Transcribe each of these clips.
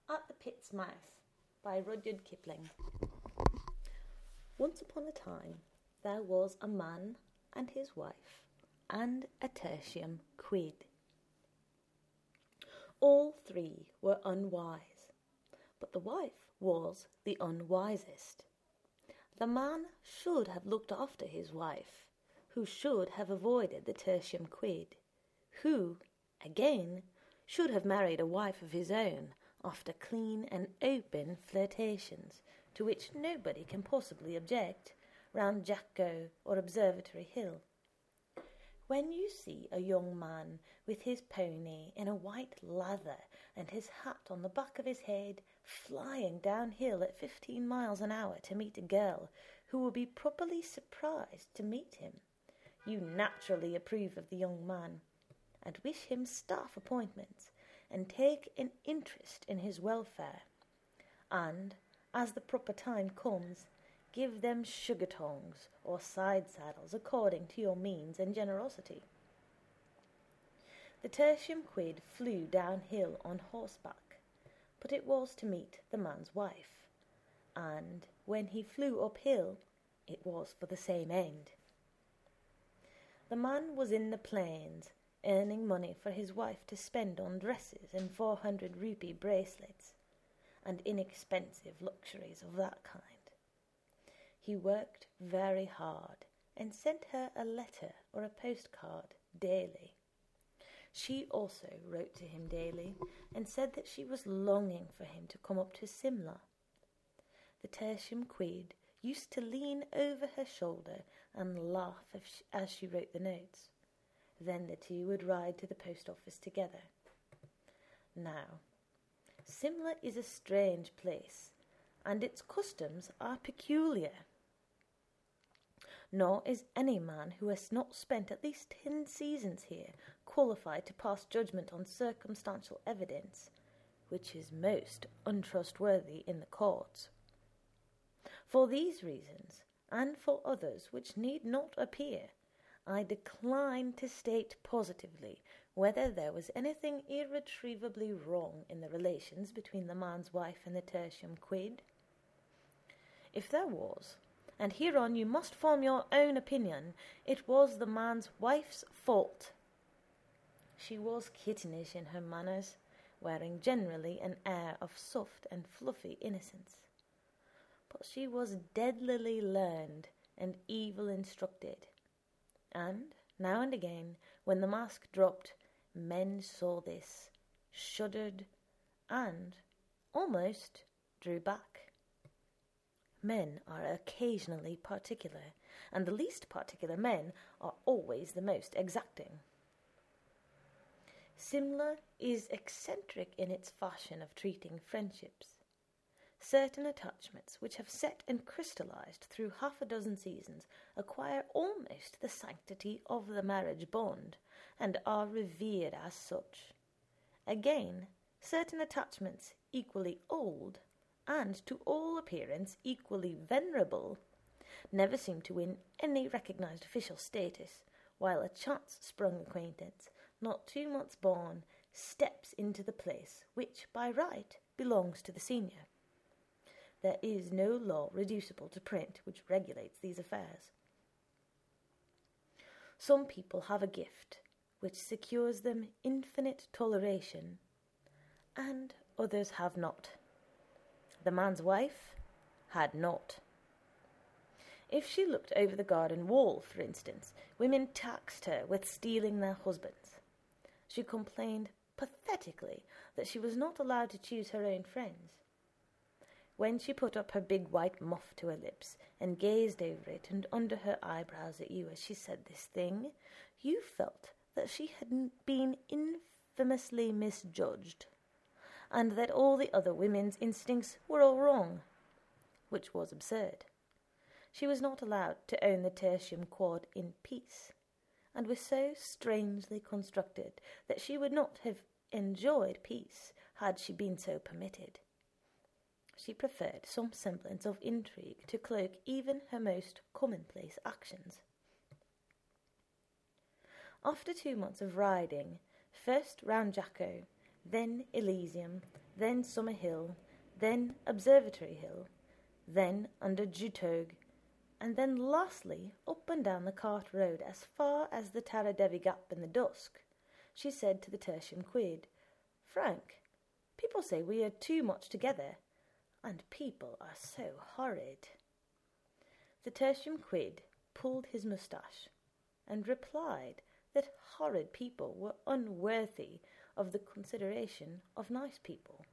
At the Pit's Mouth by Rudyard Kipling. Once upon a time there was a man and his wife and a tertium quid. All three were unwise, but the wife was the unwisest. The man should have looked after his wife, who should have avoided the tertium quid, who, again, should have married a wife of his own after clean and open flirtations, to which nobody can possibly object, round Jacko or Observatory Hill. When you see a young man with his pony in a white lather and his hat on the back of his head flying downhill at 15 miles an hour to meet a girl who will be properly surprised to meet him, you naturally approve of the young man and wish him staff appointments and take an interest in his welfare, and, as the proper time comes, give them sugar tongs or side saddles according to your means and generosity. The tertium quid flew downhill on horseback, but it was to meet the man's wife, and when he flew uphill, it was for the same end. The man was in the plains, earning money for his wife to spend on dresses and 400 rupee bracelets, and inexpensive luxuries of that kind. He worked very hard and sent her a letter or a postcard daily. She also wrote to him daily and said that she was longing for him to come up to Simla. The tertium quid used to lean over her shoulder and laugh as she wrote the notes. Then the two would ride to the post office together. Now, Simla is a strange place, and its customs are peculiar. Nor is any man who has not spent at least 10 seasons here qualified to pass judgment on circumstantial evidence, which is most untrustworthy in the courts. For these reasons, and for others which need not appear, I decline to state positively whether there was anything irretrievably wrong in the relations between the man's wife and the tertium quid. If there was, and hereon you must form your own opinion, it was the man's wife's fault. She was kittenish in her manners, wearing generally an air of soft and fluffy innocence. But she was deadlily learned and evil instructed, and now and again, when the mask dropped, men saw this, shuddered, and almost drew back. Men are occasionally particular, and the least particular men are always the most exacting. Simla is eccentric in its fashion of treating friendships. Certain attachments which have set and crystallized through 6 seasons acquire almost the sanctity of the marriage bond and are revered as such. Again, certain attachments equally old and to all appearance equally venerable never seem to win any recognized official status, while a chance-sprung acquaintance, not 2 months born, steps into the place which by right belongs to the senior. There is no law reducible to print which regulates these affairs. Some people have a gift which secures them infinite toleration, and others have not. The man's wife had not. If she looked over the garden wall, for instance, women taxed her with stealing their husbands. She complained pathetically that she was not allowed to choose her own friends. When she put up her big white muff to her lips and gazed over it and under her eyebrows at you as she said this thing, you felt that she had been infamously misjudged, and that all the other women's instincts were all wrong, which was absurd. She was not allowed to own the tertium quid in peace, and was so strangely constructed that she would not have enjoyed peace had she been so permitted. She preferred some semblance of intrigue to cloak even her most commonplace actions. After 2 months of riding, first round Jacko, then Elysium, then Summer Hill, then Observatory Hill, then under Jutog, and then lastly up and down the cart road as far as the Tara Devi Gap in the dusk. She said to the Tertium Quid, "Frank, people say we are too much together, and people are so horrid." The Tertium Quid pulled his moustache and replied that horrid people were unworthy of the consideration of nice people.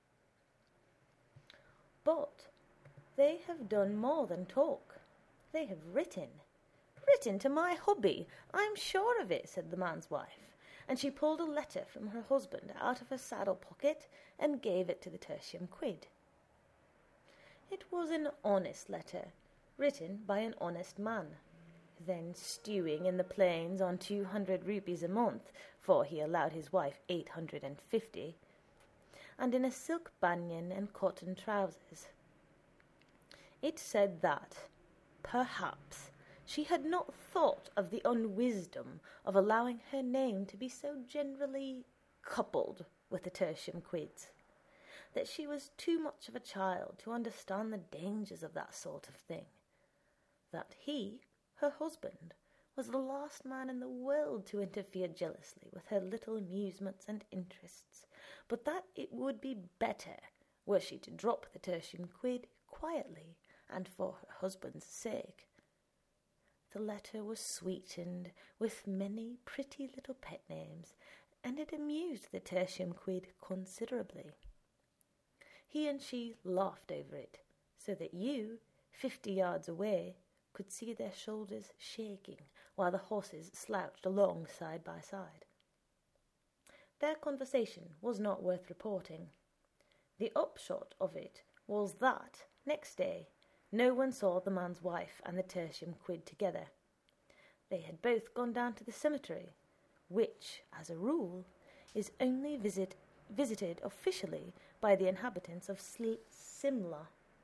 "But they have done more than talk. They have written. Written to my hubby, I'm sure of it," said the man's wife, and she pulled a letter from her husband out of her saddle pocket and gave it to the Tertium Quid. It was an honest letter, written by an honest man, then stewing in the plains on 200 rupees a month, for he allowed his wife 850, and in a silk banyan and cotton trousers. It said that, perhaps, she had not thought of the unwisdom of allowing her name to be so generally coupled with the Tertium Quids, that she was too much of a child to understand the dangers of that sort of thing, that he, her husband, was the last man in the world to interfere jealously with her little amusements and interests, but that it would be better were she to drop the Tertium Quid quietly and for her husband's sake. The letter was sweetened with many pretty little pet names, and it amused the Tertium Quid considerably. He and she laughed over it, so that you, 50 yards away, could see their shoulders shaking while the horses slouched along side by side. Their conversation was not worth reporting. The upshot of it was that, next day, no one saw the man's wife and the Tertium Quid together. They had both gone down to the cemetery, which, as a rule, is only visited officially by the inhabitants of Simla.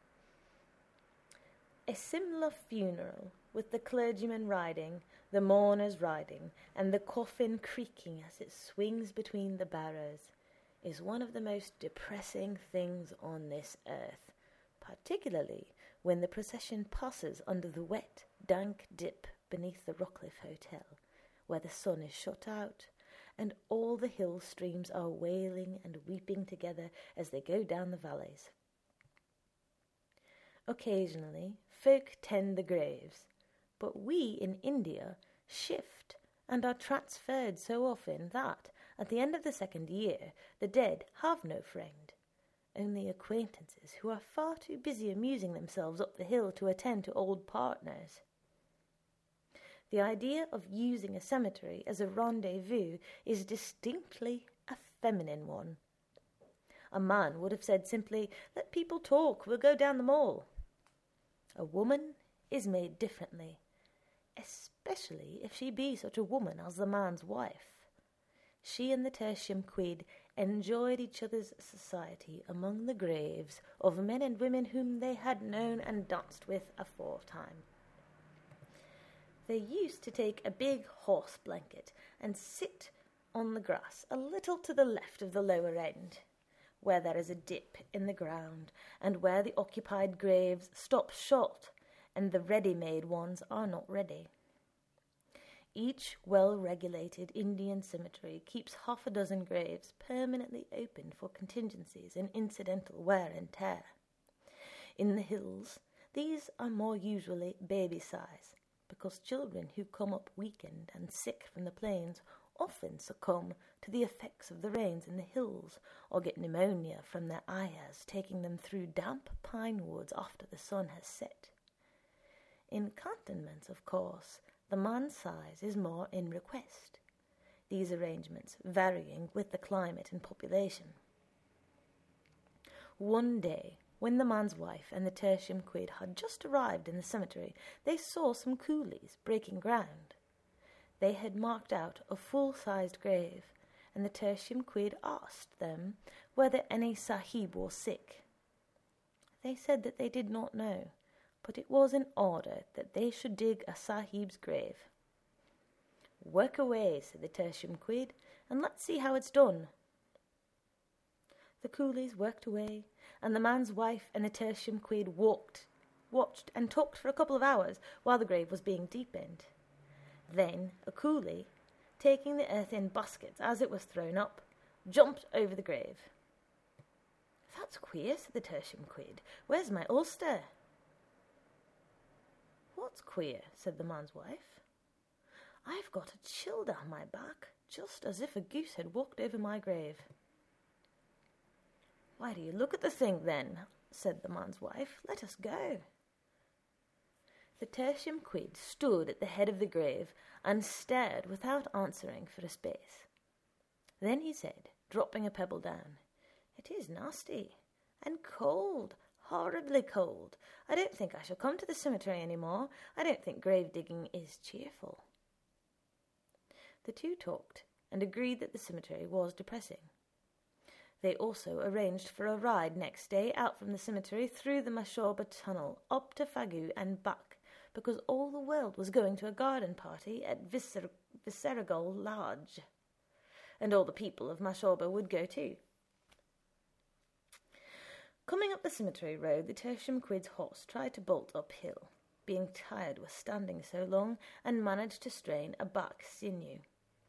A Simla funeral, with the clergyman riding, the mourners riding, and the coffin creaking as it swings between the barrows, is one of the most depressing things on this earth, particularly when the procession passes under the wet, dank dip beneath the Rockcliffe Hotel, where the sun is shut out, and all the hill streams are wailing and weeping together as they go down the valleys. Occasionally, folk tend the graves, but we in India shift and are transferred so often that, at the end of the second year, the dead have no friend, only acquaintances who are far too busy amusing themselves up the hill to attend to old partners. The idea of using a cemetery as a rendezvous is distinctly a feminine one. A man would have said simply, "Let people talk, we'll go down the mall." A woman is made differently, especially if she be such a woman as the man's wife. She and the Tertium Quid enjoyed each other's society among the graves of men and women whom they had known and danced with aforetime. They used to take a big horse blanket and sit on the grass a little to the left of the lower end, where there is a dip in the ground, and where the occupied graves stop short and the ready-made ones are not ready. Each well-regulated Indian cemetery keeps half a dozen graves permanently open for contingencies and incidental wear and tear. In the hills, these are more usually baby size, because children who come up weakened and sick from the plains often succumb to the effects of the rains in the hills, or get pneumonia from their ayahs taking them through damp pine woods after the sun has set. In cantonments, of course, the man's size is more in request, these arrangements varying with the climate and population. One day, when the man's wife and the Tertium Quid had just arrived in the cemetery, they saw some coolies breaking ground. They had marked out a full-sized grave, and the Tertium Quid asked them whether any sahib was sick. They said that they did not know, but it was in order that they should dig a sahib's grave. "Work away," said the Tertium Quid, "and let's see how it's done." The coolies worked away, and the man's wife and the Tertium Quid watched and talked for a couple of hours while the grave was being deepened. Then a coolie, taking the earth in baskets as it was thrown up, jumped over the grave. "That's queer," said the Tertium Quid. "Where's my ulster?" "What's queer?" said the man's wife. "I've got a chill down my back, just as if a goose had walked over my grave." "Why do you look at the thing, then?" said the man's wife. "Let us go." The Tertium Quid stood at the head of the grave and stared without answering for a space. Then he said, dropping a pebble down, "It is nasty, and cold, horribly cold. I don't think I shall come to the cemetery any more. I don't think grave digging is cheerful." The two talked and agreed that the cemetery was depressing. They also arranged for a ride next day out from the cemetery through the Mashorba tunnel up to Fagu and back, because all the world was going to a garden party at Viseragol Lodge, and all the people of Mashorba would go too. Coming up the cemetery road, the Tertium Quid's horse tried to bolt uphill, being tired with standing so long, and managed to strain a back sinew.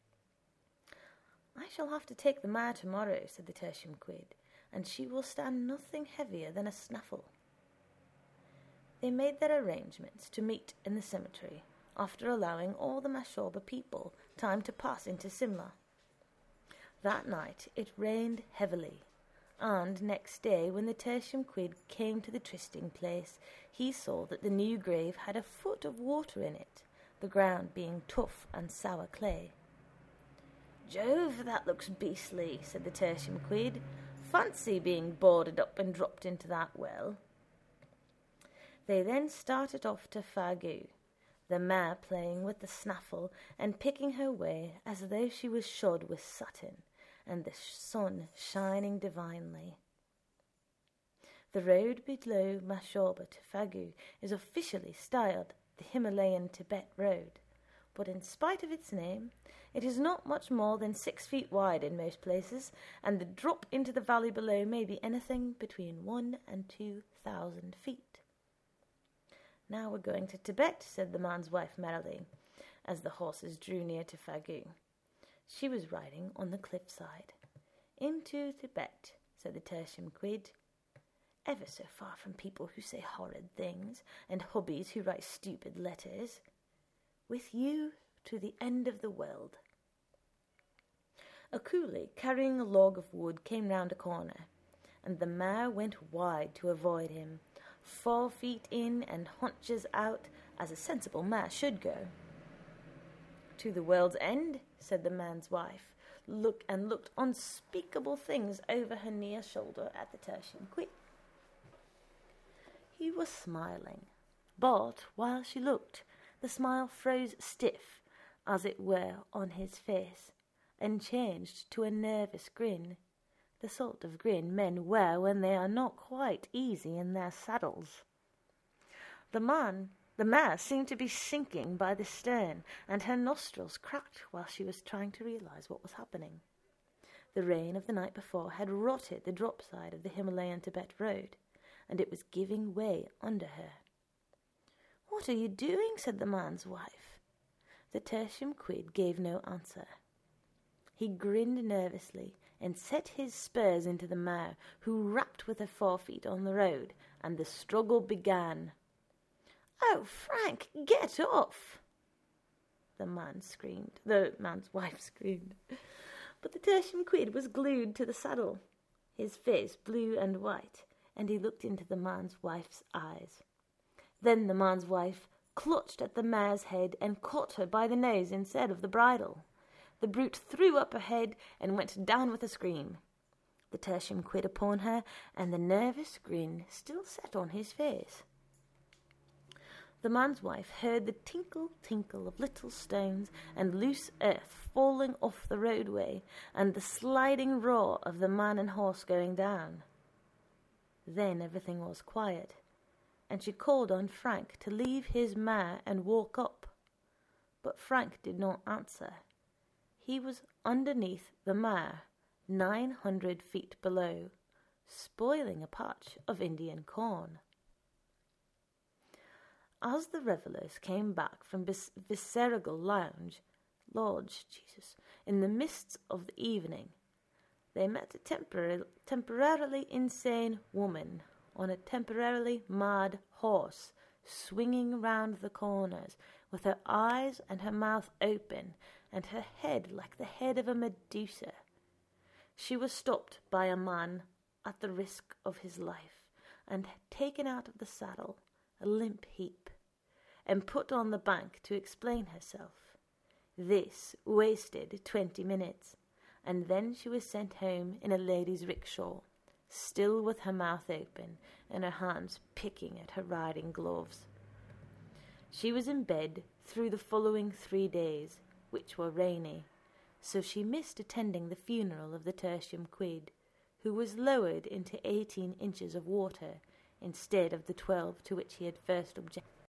"I shall have to take the mare tomorrow," said the Tertium Quid, "and she will stand nothing heavier than a snaffle." They made their arrangements to meet in the cemetery, after allowing all the Mashorba people time to pass into Simla. That night it rained heavily, and next day, when the Tertium Quid came to the trysting place, he saw that the new grave had a foot of water in it, the ground being tough and sour clay. "Jove, that looks beastly," said the Tertium Quid. "Fancy being boarded up and dropped into that well." They then started off to Fagu, the mare playing with the snaffle and picking her way as though she was shod with satin, and the sun shining divinely. The road below Mashorba to Fagu is officially styled the Himalayan Tibet Road, but in spite of its name, it is not much more than 6 feet wide in most places, and the drop into the valley below may be anything between 1,000 and 2,000 feet. "Now we're going to Tibet," said the man's wife merrily, as the horses drew near to Fagu. She was riding on the cliffside. "Into Tibet," said the Tertium Quid. "Ever so far from people who say horrid things, and hubbies who write stupid letters. With you to the end of the world." A coolie carrying a log of wood came round a corner, and the mare went wide to avoid him, 4 feet in and haunches out, as a sensible mare should go. "To the world's end," said the man's wife, looked unspeakable things over her near shoulder at the Tertium Quid. He was smiling, but while she looked, the smile froze stiff, as it were, on his face, and changed to a nervous grin, the sort of grin men wear when they are not quite easy in their saddles. The mare seemed to be sinking by the stern, and her nostrils cracked while she was trying to realize what was happening. The rain of the night before had rotted the drop side of the Himalayan Tibet road, and it was giving way under her. "What are you doing?" said the man's wife. The Tertium Quid gave no answer. He grinned nervously and set his spurs into the mare, who rapped with her 4 feet on the road, and the struggle began. "Oh, Frank, get off!" The man's wife screamed. But the Tertium Quid was glued to the saddle, his face blue and white, and he looked into the man's wife's eyes. Then the man's wife clutched at the mare's head and caught her by the nose instead of the bridle. The brute threw up her head and went down with a scream. The Tertium Quid upon her, and the nervous grin still set on his face. The man's wife heard the tinkle of little stones and loose earth falling off the roadway, and the sliding roar of the man and horse going down. Then everything was quiet, and she called on Frank to leave his mare and walk up. But Frank did not answer. He was underneath the mare, 900 feet below, spoiling a patch of Indian corn. As the revellers came back from Viceregal Lodge, in the mists of the evening, they met a temporarily insane woman on a temporarily mad horse, swinging round the corners, with her eyes and her mouth open, and her head like the head of a Medusa. She was stopped by a man at the risk of his life, and taken out of the saddle, a limp heap, and put on the bank to explain herself. This wasted 20 minutes, and then she was sent home in a lady's rickshaw, still with her mouth open and her hands picking at her riding gloves. She was in bed through the following 3 days, which were rainy, so she missed attending the funeral of the Tertium Quid, who was lowered into 18 inches of water instead of the 12 to which he had first objected.